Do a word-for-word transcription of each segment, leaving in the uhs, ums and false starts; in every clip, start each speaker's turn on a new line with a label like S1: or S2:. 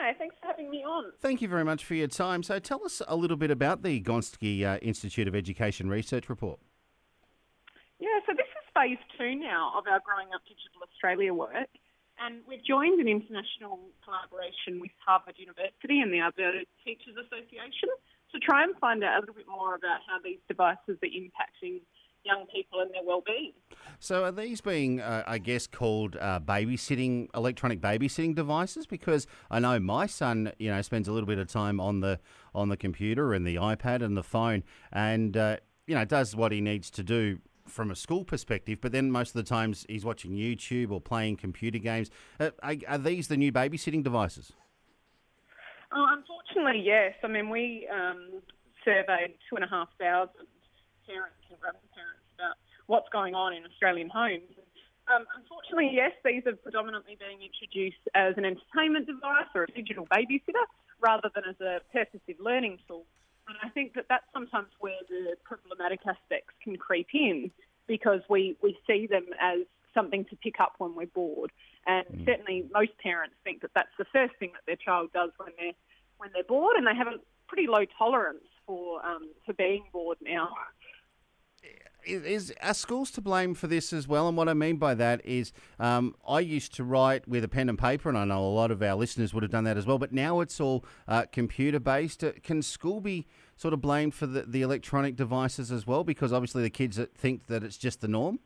S1: Hi, thanks for having me on.
S2: Thank you very much for your time. So tell us a little bit about the Gonski uh, Institute of Education Research Report.
S1: Yeah, so this is phase two now of our Growing Up Digital Australia work, and we've joined an international collaboration with Harvard University and the Alberta Teachers Association to try and find out a little bit more about how these devices are impacting young people and their well-being.
S2: So are these being, uh, I guess, called uh, babysitting, electronic babysitting devices? Because I know my son, you know, spends a little bit of time on the on the computer and the iPad and the phone, and uh, you know, does what he needs to do from a school perspective. But then most of the times he's watching YouTube or playing computer games. Uh, are, are these the new babysitting devices?
S1: Oh, unfortunately, yes. I mean, we um, surveyed two and a half thousand parents and grandparents about what's going on in Australian homes. Um, unfortunately, yes, these are predominantly being introduced as an entertainment device or a digital babysitter rather than as a purposive learning tool. And I think that that's sometimes where the problematic aspects can creep in, because we, we see them as something to pick up when we're bored. And mm. certainly most parents think that that's the first thing that their child does when they're, when they're bored, and they have a pretty low tolerance for, um, for being bored now.
S2: Is are schools to blame for this as well? And what I mean by that is um, I used to write with a pen and paper, and I know a lot of our listeners would have done that as well, but now it's all uh, computer-based. Uh, can school be sort of blamed for the, the electronic devices as well? Because obviously the kids think that it's just the norm.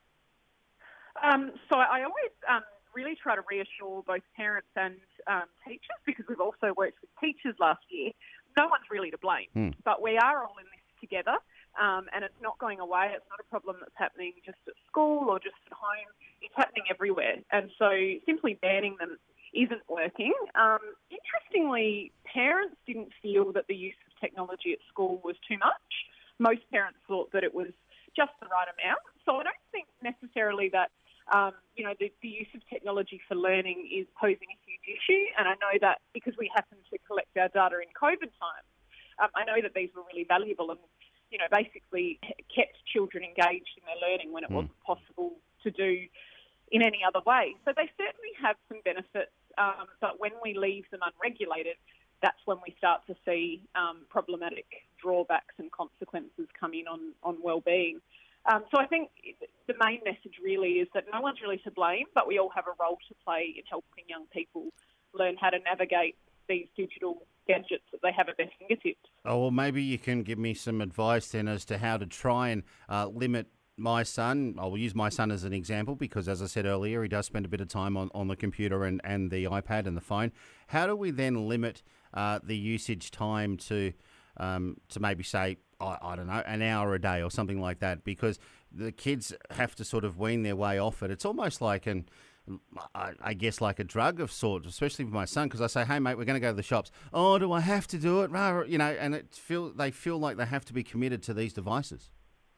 S1: Um, so I always um, really try to reassure both parents and um, teachers, because we've also worked with teachers last year. No one's really to blame, hmm. but we are all in this together. Um, and it's not going away. It's not a problem that's happening just at school or just at home. It's happening everywhere. And so simply banning them isn't working. Um, interestingly, parents didn't feel that the use of technology at school was too much. Most parents thought that it was just the right amount. So I don't think necessarily that, um, you know, the, the use of technology for learning is posing a huge issue. And I know that because we happen to collect our data in COVID times, um, I know that these were really valuable and, you know, basically kept children engaged in their learning when it mm. wasn't possible to do in any other way. So they certainly have some benefits, um, but when we leave them unregulated, that's when we start to see um, problematic drawbacks and consequences come in on, on well-being. Um, so I think the main message really is that no one's really to blame, but we all have a role to play in helping young people learn how to navigate these digital gadgets that they have at their fingertips.
S2: Oh, well, maybe you can give me some advice then as to how to try and uh, limit my son. I will use my son as an example because, as I said earlier, he does spend a bit of time on, on the computer and, and the iPad and the phone. How do we then limit uh, the usage time to um, to maybe say, I, I don't know, an hour a day or something like that? Because the kids have to sort of wean their way off it. It's almost like an I, I guess like a drug of sorts, especially for my son, because I say, hey, mate, we're going to go to the shops. Oh, do I have to do it? You know, and it feel they feel like they have to be committed to these devices.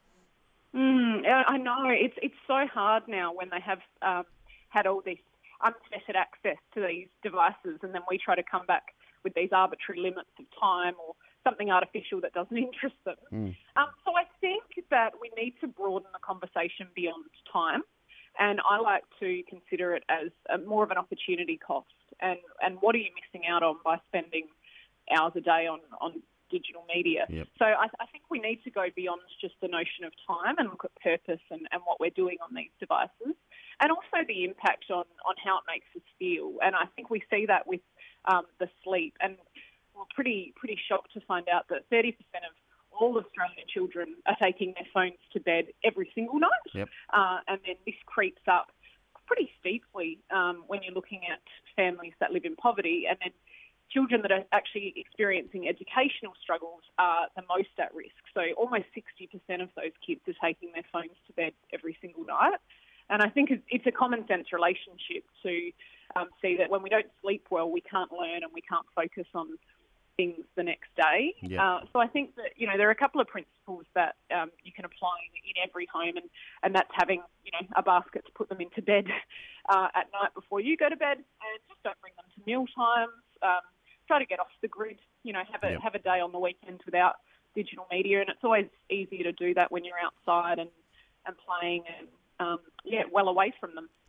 S1: Mm, I know. It's it's so hard now when they have um, had all this unfettered access to these devices, and then we try to come back with these arbitrary limits of time or something artificial that doesn't interest them. Mm. Um, so I think that we need to broaden the conversation beyond time. And I like to consider it as a, more of an opportunity cost. And, and what are you missing out on by spending hours a day on, on digital media?
S2: Yep.
S1: So I, I think we need to go beyond just the notion of time and look at purpose and, and what we're doing on these devices, and also the impact on, on how it makes us feel. And I think we see that with um, the sleep. And we're pretty, pretty shocked to find out that thirty percent of all Australian children are taking their phones to bed every single night.
S2: Yep.
S1: Uh, and then this creeps up pretty steeply um, when you're looking at families that live in poverty. And then children that are actually experiencing educational struggles are the most at risk. So almost sixty percent of those kids are taking their phones to bed every single night. And I think it's a common sense relationship to um, see that when we don't sleep well, we can't learn and we can't focus on things the next day.
S2: Yeah.
S1: Uh, so I think that, you know, there are a couple of principles that um, you can apply in, in every home, and, and that's having, you know, a basket to put them into bed uh, at night before you go to bed, and just don't bring them to meal times. Um, try to get off the grid, you know, have a,
S2: yep.
S1: have a day on the weekend without digital media, and it's always easier to do that when you're outside and, and playing and, um, yeah, well away from them.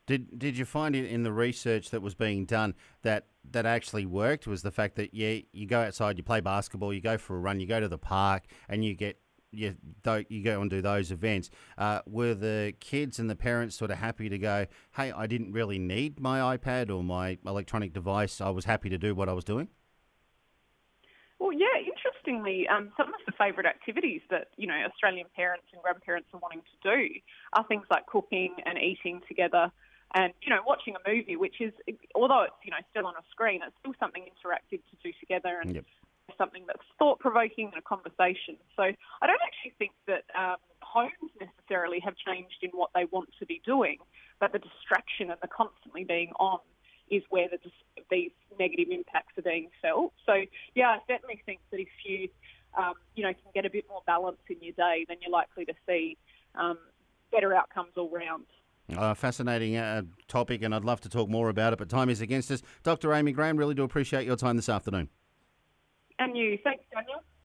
S2: Did Did you find it in the research that was being done that that actually worked? Was the fact that yeah, you go outside, you play basketball, you go for a run, you go to the park, and you get you tho- you go and do those events. Uh, were the kids and the parents sort of happy to go? Hey, I didn't really need my iPad or my electronic device. I was happy to do what I was doing.
S1: Well, yeah, interestingly, um, some of the favourite activities that, you know, Australian parents and grandparents are wanting to do are things like cooking and eating together and, you know, watching a movie, which is, although it's, you know, still on a screen, it's still something interactive to do together and yep. something that's thought-provoking and a conversation. So I don't actually think that um, homes necessarily have changed in what they want to be doing, but the distraction and the constantly being on is where the, these negative impacts are being felt. So, yeah, I certainly think that if you, um, you know, can get a bit more balance in your day, then you're likely to see um, better outcomes all round.
S2: Uh, fascinating uh, topic, and I'd love to talk more about it, but time is against us. Doctor Amy Graham, really do appreciate your time this afternoon.
S1: And you. Thanks, Daniel.